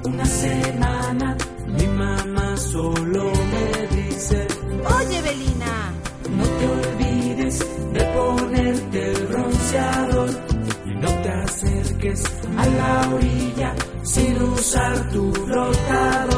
una semana mi mamá solo me dice: Oye, Belina, no te olvides de ponerte el bronceador y no te acerques a la orilla sin usar tu flotador.